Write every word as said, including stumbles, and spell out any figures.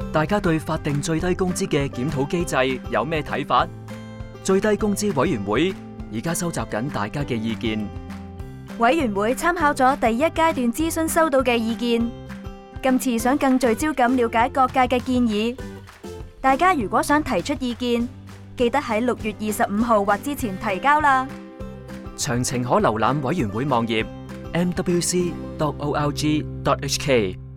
大家對法定最低工資嘅檢討機制有咩睇法？最低工資委員會而家收集緊大家嘅意見。 委員會參考咗第一階段諮詢收到嘅意見，今次想更聚焦咁了解各界嘅建議。大家如果想提出意見，記得喺六月二十五號或之前提交啦。 詳情可瀏覽委員會網頁 m w c dot org dot h k。